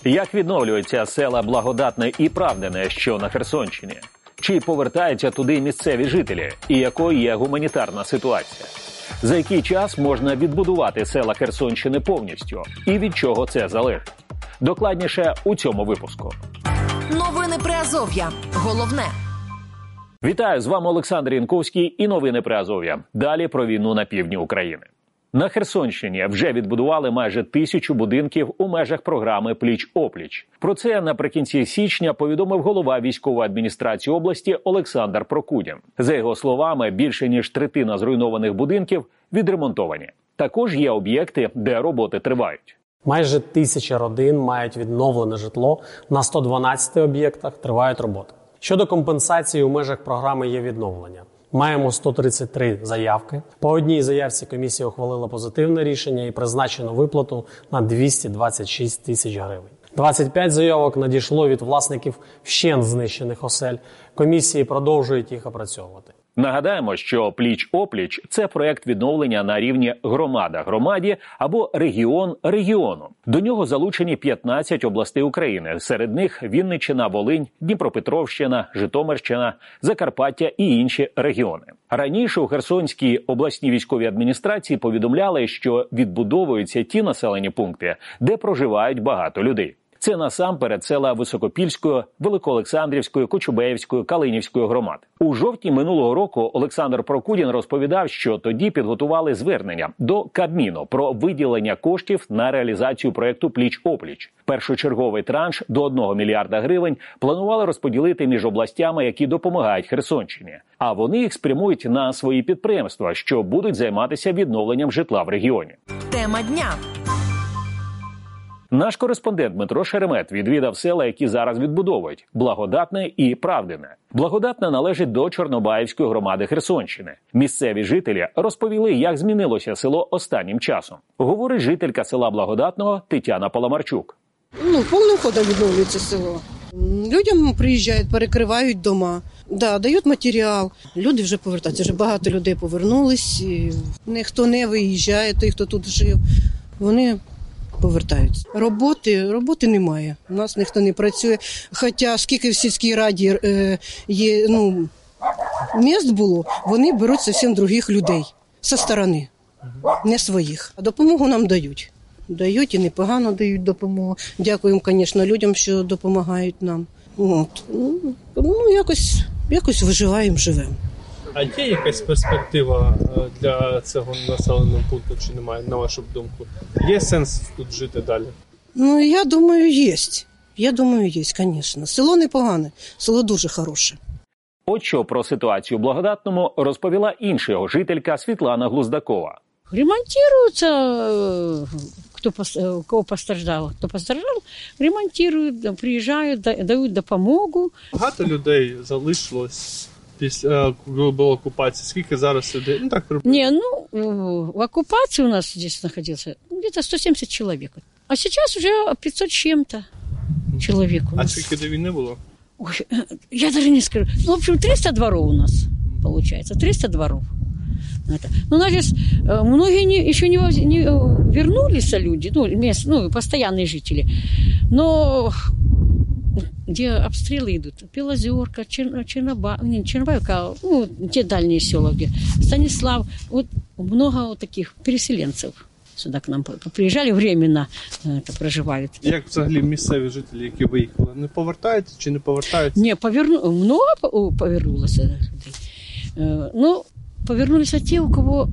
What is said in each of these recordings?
Як відновлюються села Благодатне і Правдине, що на Херсонщині? Чи повертаються туди місцеві жителі? І якою є гуманітарна ситуація? За який час можна відбудувати села Херсонщини повністю? І від чого це залежить? Докладніше у цьому випуску. Новини Приазов'я. Головне. Вітаю, з вами Олександр Янковський і новини Приазов'я. Далі про війну на півдні України. На Херсонщині вже відбудували майже 1000 будинків у межах програми «Пліч-опліч». Про це наприкінці січня повідомив голова військової адміністрації області Олександр Прокудін. За його словами, більше ніж третина зруйнованих будинків відремонтовані. Також є об'єкти, де роботи тривають. Майже 1000 родин мають відновлене житло. На 112 об'єктах тривають роботи. Щодо компенсації, у межах програми є відновлення. Маємо 133 заявки. По одній заявці комісія ухвалила позитивне рішення і призначено виплату на 226 тисяч гривень. 25 заявок надійшло від власників вщент знищених осель. Комісії продовжують їх опрацьовувати. Нагадаємо, що «Пліч-опліч» – це проєкт відновлення на рівні громада громаді або регіон регіону. До нього залучені 15 областей України. Серед них Вінниччина, Волинь, Дніпропетровщина, Житомирщина, Закарпаття і інші регіони. Раніше у Херсонській обласній військовій адміністрації повідомляли, що відбудовуються ті населені пункти, де проживають багато людей. Це насамперед села Високопільської, Великоолександрівської, Кочубеївської, Калинівської громад. У жовтні минулого року Олександр Прокудін розповідав, що тоді підготували звернення до Кабміну про виділення коштів на реалізацію проєкту «Пліч-опліч». Першочерговий транш до 1 мільярда гривень планували розподілити між областями, які допомагають Херсонщині. А вони їх спрямують на свої підприємства, що будуть займатися відновленням житла в регіоні. Тема дня. Наш кореспондент Дмитро Шеремет відвідав села, які зараз відбудовують – Благодатне і Правдине. Благодатне належить до Чорнобаївської громади Херсонщини. Місцеві жителі розповіли, як змінилося село останнім часом. Говорить жителька села Благодатного Тетяна Паламарчук. Повним ходом відновлюється село. Людям приїжджають, перекривають дома, дають матеріал. Люди вже повертаються, вже багато людей повернулись. Ніхто не виїжджає, той, хто тут жив, вони повертаються. Роботи немає. У нас ніхто не працює. Хоча скільки в сільській раді є, міст було, вони беруть зовсім других людей зі сторони, не своїх. А допомогу нам дають. Дають і непогано дають допомогу. Дякуємо, звісно, людям, що допомагають нам. Якось виживаємо, живемо. А є якась перспектива для цього населеного пункту, чи немає, на вашу думку? Є сенс тут жити далі? Я думаю, є. Звісно. Село непогане, село дуже хороше. От що про ситуацію у Благодатному розповіла інша його жителька Світлана Глуздакова. Ремонтируются, кого постраждал, ремонтируют, приезжают, дают допомогу. Багато людей залишилось після була окупації. Скільки зараз людей? В оккупации у нас здесь находился где-то 170 человек. А сейчас уже 500 с чем-то человек у нас. А скільки до війни було? Ой, я даже не скажу. В общем, 300 дворов у нас получается. 300 дворов. У нас здесь многие еще не вернулись люди, постоянные жители. Но где обстрелы идут, Белозерка, Чернобаевка, те дальние села, где Станислав, много таких переселенцев сюда к нам приїжджали, временно проживають. Як взагалі місцеві жителі, які виїхали, не повертаються чи не повертаються? Ні, много повернулося людей. Повернулися ті, у кого,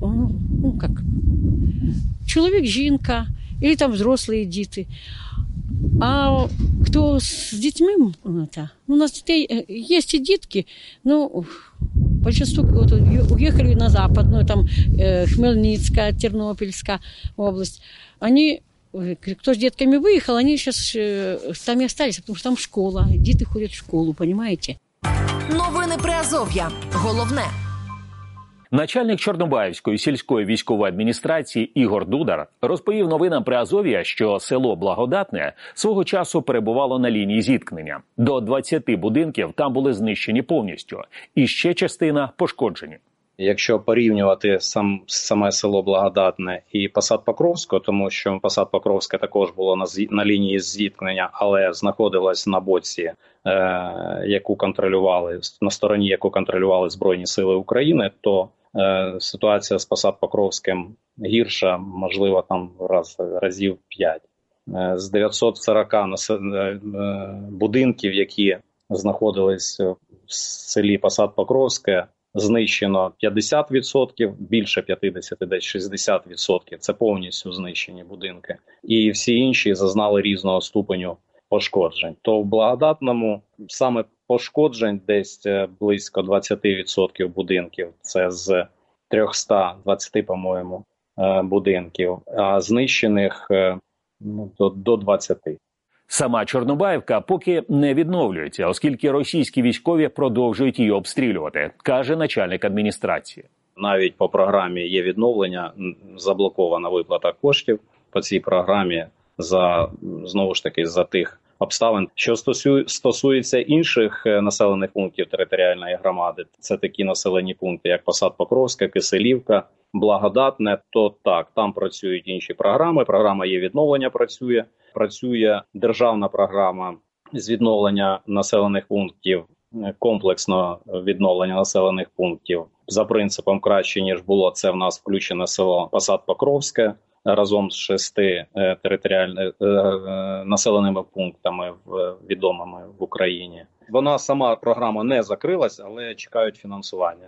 чоловік, жінка, или там взрослые діти. А кто с детьми, у нас детей есть и детки, большинство уехали на западную, там Хмельницкая, Тернопільська область. Они, кто с детками выехал, они сейчас там и остались, потому что там школа, дети ходят в школу, понимаете? Новини Приазов'я. Головне. Начальник Чорнобаївської сільської військової адміністрації Ігор Дудар розповів новинам Приазов'я, що село Благодатне свого часу перебувало на лінії зіткнення. До 20 будинків там були знищені повністю, і ще частина пошкоджені. Якщо порівнювати саме село Благодатне і Посад Покровського, тому що Посад Покровське також було на лінії зіткнення, але знаходилось на боці, яку контролювали, на стороні, яку контролювали Збройні Сили України, то ситуація з Посад Покровським гірша, можливо, там разів 5. З 940 будинків, які знаходились в селі Посад Покровське, знищено 50%, більше 50, десь 60%. Це повністю знищені будинки. І всі інші зазнали різного ступеню пошкоджень. То в Благодатному саме пошкоджень десь близько 20% будинків. Це з 320, по-моєму, будинків, а знищених до 20. Сама Чорнобаївка поки не відновлюється, оскільки російські військові продовжують її обстрілювати, каже начальник адміністрації. Навіть по програмі є відновлення, заблокована виплата коштів по цій програмі знову ж таки за тих обставин. Що стосується інших населених пунктів територіальної громади, це такі населені пункти, як Посад Покровська, Киселівка, Благодатне, то так, там працюють інші програми. Програма є відновлення працює. Працює державна програма з відновлення населених пунктів, комплексно відновлення населених пунктів. За принципом краще, ніж було, це в нас включене село Посад Покровське разом з 6 територіальними населеними пунктами відомими в Україні. Вона сама програма не закрилась, але чекають фінансування.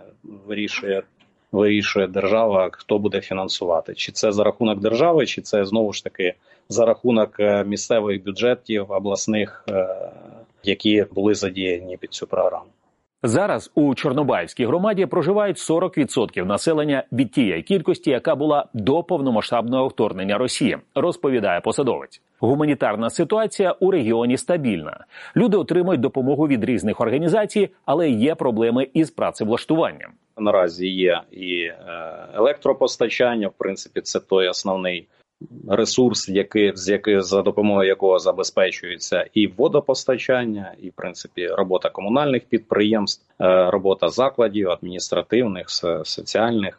Вирішує держава, хто буде фінансувати. Чи це за рахунок держави, чи це знову ж таки за рахунок місцевих бюджетів, обласних, які були задіяні під цю програму. Зараз у Чорнобаївській громаді проживають 40% населення від тієї кількості, яка була до повномасштабного вторгнення Росії, розповідає посадовець. Гуманітарна ситуація у регіоні стабільна. Люди отримують допомогу від різних організацій, але є проблеми із працевлаштуванням. Наразі є і електропостачання, в принципі, це той основний ресурс, за допомогою якого забезпечується і водопостачання, і, в принципі, робота комунальних підприємств, робота закладів, адміністративних, соціальних.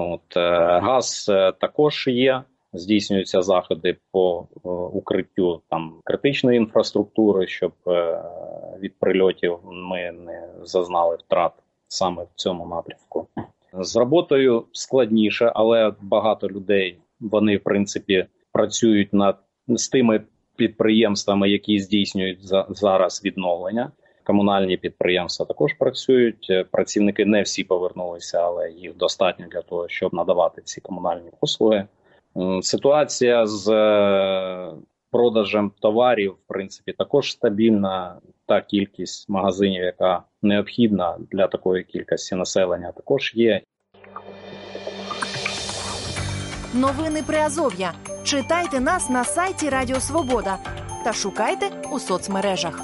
Газ також є, здійснюються заходи по укриттю там критичної інфраструктури, щоб від прильотів ми не зазнали втрат саме в цьому напрямку. З роботою складніше, але багато людей, вони, в принципі, працюють з тими підприємствами, які здійснюють зараз відновлення. Комунальні підприємства також працюють. Працівники не всі повернулися, але їх достатньо для того, щоб надавати ці комунальні послуги. Ситуація з продажем товарів, в принципі, також стабільна. Та кількість магазинів, яка необхідна для такої кількості населення, також є. Новини Приазов'я. Читайте нас на сайті Радіо Свобода та шукайте у соцмережах.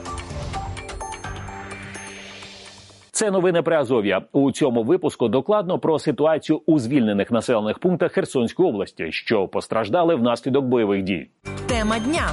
Це новини Приазов'я. У цьому випуску докладно про ситуацію у звільнених населених пунктах Херсонської області, що постраждали внаслідок бойових дій. Тема дня.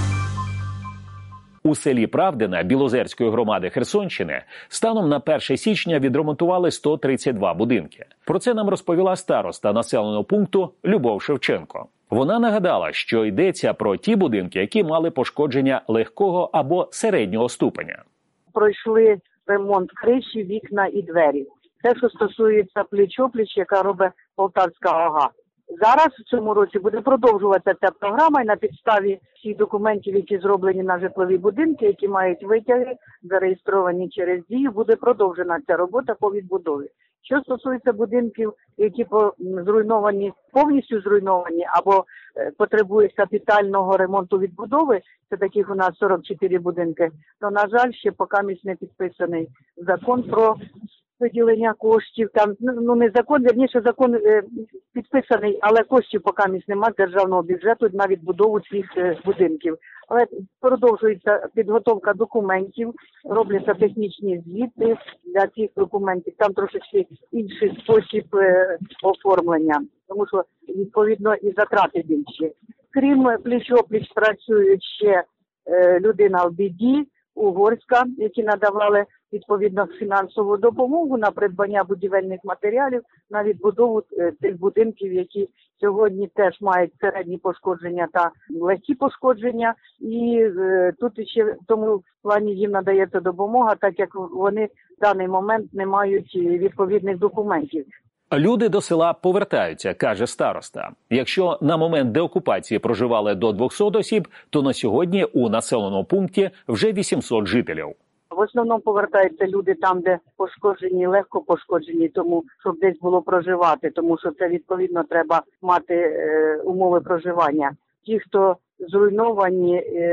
У селі Правдине Білозерської громади Херсонщини станом на 1 січня відремонтували 132 будинки. Про це нам розповіла староста населеного пункту Любов Шевченко. Вона нагадала, що йдеться про ті будинки, які мали пошкодження легкого або середнього ступеня. Пройшли ремонт криші, вікна і двері. Те, що стосується пліч-опліч, яка робить Полтавська ОГА. Зараз в цьому році буде продовжуватися ця програма, і на підставі всіх документів, які зроблені на житлові будинки, які мають витяги, зареєстровані через Дію, буде продовжена ця робота по відбудові. Що стосується будинків, які зруйновані, повністю зруйновані або потребують капітального ремонту відбудови, це таких у нас 44 будинки, то, на жаль, ще поки не підписаний закон про виділення коштів, там, не закон, вірніше закон підписаний, але коштів поки немає з державного бюджету на відбудову цих будинків. Але продовжується підготовка документів, робляться технічні звіти для цих документів. Там трошечки інший спосіб оформлення, тому що, відповідно, і затрати більші. Крім пліч-опліч працюють ще людина в біді, Угорська, які надавали відповідно фінансову допомогу на придбання будівельних матеріалів, на відбудову тих будинків, які сьогодні теж мають середні пошкодження та легкі пошкодження. І тут ще в тому плані їм надається допомога, так як вони в даний момент не мають відповідних документів. Люди до села повертаються, каже староста. Якщо на момент деокупації проживали до 200 осіб, то на сьогодні у населеному пункті вже 800 жителів. В основному повертаються люди там, де пошкоджені, легко пошкоджені, тому щоб десь було проживати, тому що це відповідно треба мати умови проживання. Ті, хто зруйновані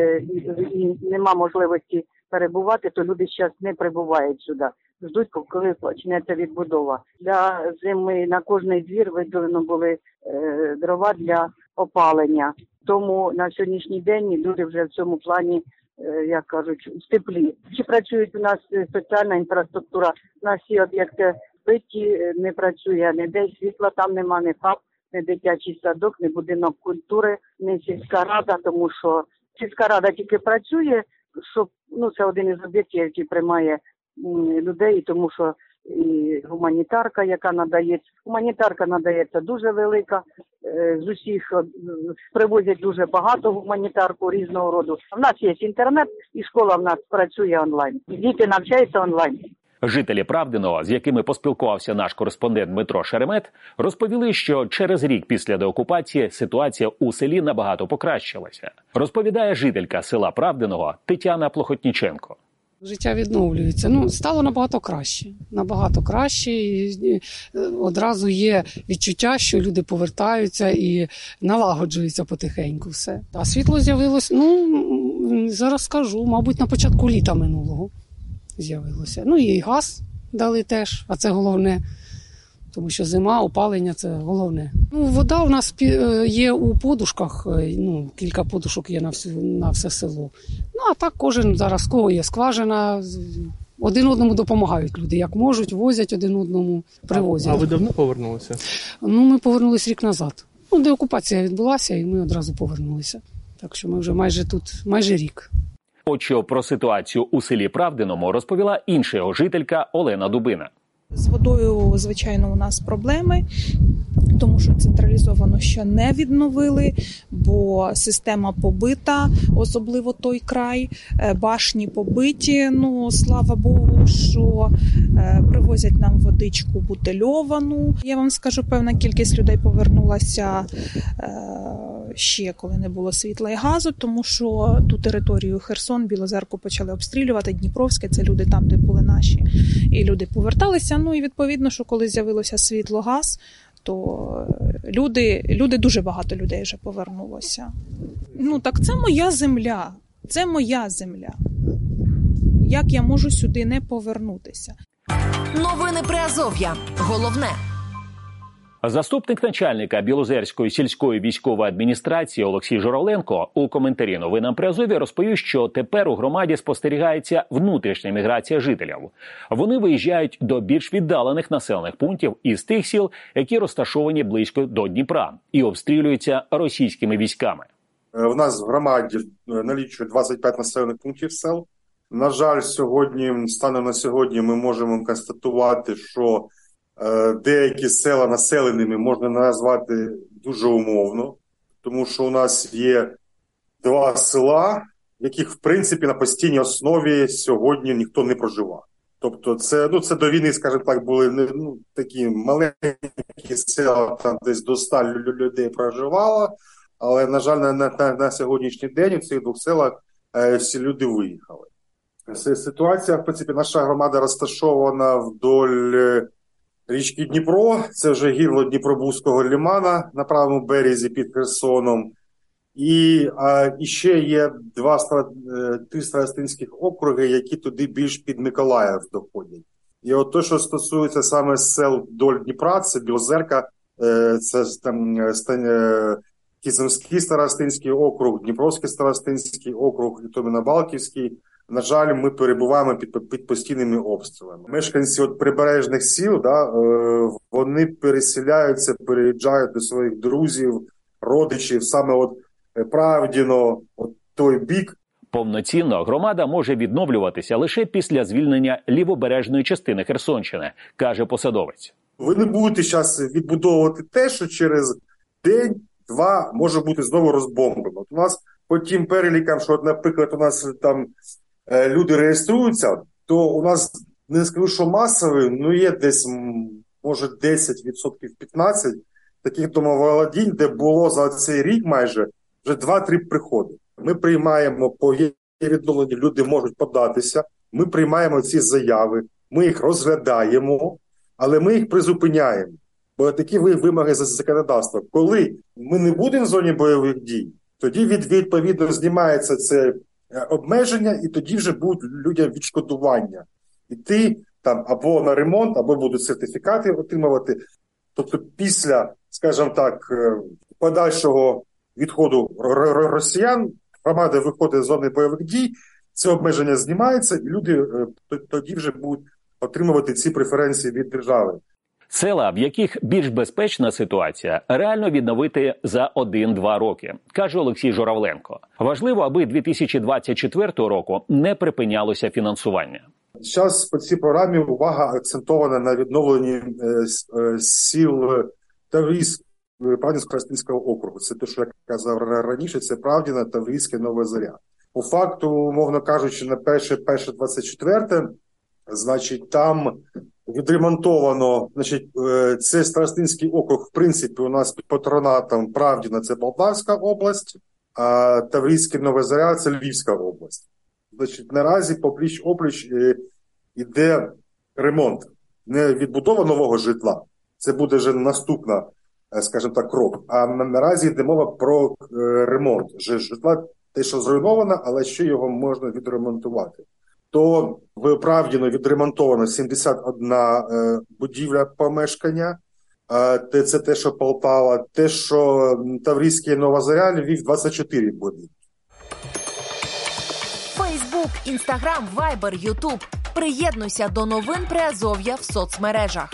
і нема можливості перебувати, то люди зараз не прибувають сюди. Ждуть, коли почнеться відбудова. Для зими на кожний двір виділено були дрова для опалення. Тому на сьогоднішній день люди вже в цьому плані, як кажуть, в теплі. Чи працюють у нас соціальна інфраструктура, у нас всі об'єкти збиті, не працює ніде, світла там нема, ні ФАП, ні дитячий садок, ні будинок культури, ні сільська рада, тому що сільська рада тільки працює, щоб, це один із об'єктів, який приймає людей, тому що і гуманітарка, яка надається. Гуманітарка надається дуже велика, з усіх привозять дуже багато гуманітарку різного роду. У нас є інтернет і школа в нас працює онлайн. Діти навчаються онлайн. Жителі Правдиного, з якими поспілкувався наш кореспондент Дмитро Шеремет, розповіли, що через рік після деокупації ситуація у селі набагато покращилася. Розповідає жителька села Правдиного Тетяна Плохотніченко. Життя відновлюється. Стало набагато краще. Набагато краще. І одразу є відчуття, що люди повертаються і налагоджується потихеньку все. А світло з'явилось, зараз скажу, мабуть, на початку літа минулого з'явилося. І газ дали теж, а це головне. Тому що зима, опалення – це головне. Вода у нас є у подушках, кілька подушок є на все село. А так кожен зараз, кого є скважина, один одному допомагають люди, як можуть, возять один одному, привозять. А ви давно повернулися? Ми повернулися рік назад. Деокупація відбулася і ми одразу повернулися. Так що ми вже майже рік. От що про ситуацію у селі Правдиному розповіла інша його жителька Олена Дубина. З водою, звичайно, у нас проблеми, тому що централізовано ще не відновили, бо система побита, особливо той край, башні побиті. Слава Богу, що привозять нам водичку бутильовану. Я вам скажу, певна кількість людей повернулася ще коли не було світла і газу, тому що ту територію Херсон, Білозерку почали обстрілювати, Дніпровське, це люди там, де були наші. І люди поверталися, і відповідно, що коли з'явилося світло, газ, то люди, дуже багато людей вже повернулося. Так це моя земля, це моя земля. Як я можу сюди не повернутися? Новини Приазов'я. Головне. Заступник начальника Білозерської сільської військової адміністрації Олексій Журавленко у коментарі новинам Приазов'я розповів, що тепер у громаді спостерігається внутрішня міграція жителів. Вони виїжджають до більш віддалених населених пунктів із тих сіл, які розташовані близько до Дніпра і обстрілюються російськими військами. В нас в громаді налічує 25 населених пунктів сел. На жаль, станом на сьогодні ми можемо констатувати, що деякі села населеними можна назвати дуже умовно, тому що у нас є 2 села, в яких, в принципі, на постійній основі сьогодні ніхто не проживає. Тобто це до війни, скажімо так, були такі маленькі села, там десь до 100 людей проживало, але, на жаль, на сьогоднішній день у цих 2 селах всі люди виїхали. Ситуація, в принципі, наша громада розташована вдоль річки Дніпро, це вже гірло Дніпробузького лимана на правому березі під Херсоном. І ще є 3 старостинських округи, які туди більш під Миколаїв доходять. І от те, що стосується саме сел вдоль Дніпра, це Білозерка, це Кізимський старостинський округ, Дніпровський старостинський округ і Томіно-Балківський. На жаль, ми перебуваємо під постійними обстрілами. Мешканці прибережних сіл, вони переїжджають до своїх друзів, родичів, саме Правдіно, той бік. Повноцінно громада може відновлюватися лише після звільнення лівобережної частини Херсонщини, каже посадовець. Ви не будете зараз відбудовувати те, що через день-два може бути знову розбомблено. От у нас по тим перелікам, що, наприклад, у нас там люди реєструються, то у нас, не скажу, що масовий, є десь, може, 10%, 15% таких домоволодінь, де було за цей рік майже вже 2-3 приходи. Ми приймаємо по відновленню, люди можуть податися, ми приймаємо ці заяви, ми їх розглядаємо, але ми їх призупиняємо. Бо такі вимоги законодавства. Коли ми не будемо в зоні бойових дій, тоді відповідно знімається це обмеження, і тоді вже будуть людям відшкодування. Іти там або на ремонт, або будуть сертифікати отримувати. Тобто після, скажімо так, подальшого відходу росіян, громада виходить з зони бойових дій, це обмеження знімається, і люди тоді вже будуть отримувати ці преференції від держави. Села, в яких більш безпечна ситуація, реально відновити за 1-2 роки, каже Олексій Журавленко. Важливо, аби 2024 року не припинялося фінансування. Зараз по цій програмі увага акцентована на відновленні сіл Таврійськ, Правдинсько-Коростенського округу. Це те, що я казав раніше, це Правдіна, Таврійське, Нова Зоря. По факту, умовно кажучи, на 1.1.24, значить, там відремонтовано, значить, це Старостинський округ, в принципі, у нас під патронатом Правдіна, це Полтавська область, а Таврійське, Нова Зоря – це Львівська область. Значить, наразі попліч-опліч іде ремонт. Не відбудова нового житла, це буде вже наступна, скажімо так, крок. А наразі йде мова про ремонт житла, те, що зруйновано, але ще його можна відремонтувати. То в Правдіно відремонтовано 71 будівля помешкання, це те, що Полтава, те, що Таврійське і Нова Зоря, Львів 24 будівлі. Фейсбук, Інстаграм, Вайбер, Ютуб. Приєднуйся до новин Приазов'я в соцмережах.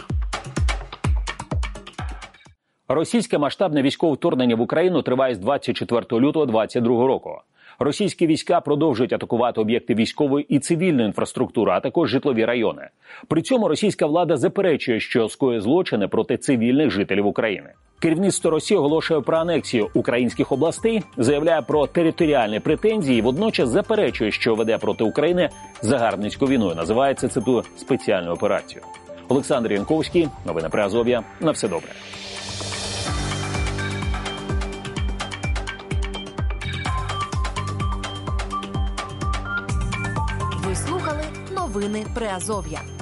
Російське масштабне військове вторгнення в Україну триває з 24 лютого 2022 року. Російські війська продовжують атакувати об'єкти військової і цивільної інфраструктури, а також житлові райони. При цьому російська влада заперечує, що скоює злочини проти цивільних жителів України. Керівництво Росії оголошує про анексію українських областей, заявляє про територіальні претензії і водночас заперечує, що веде проти України загарбницьку війну. Називає це, цитую, спеціальну операцію. Олександр Янковський, новини Приазов'я. На все добре. Ви слухали новини Приазов'я.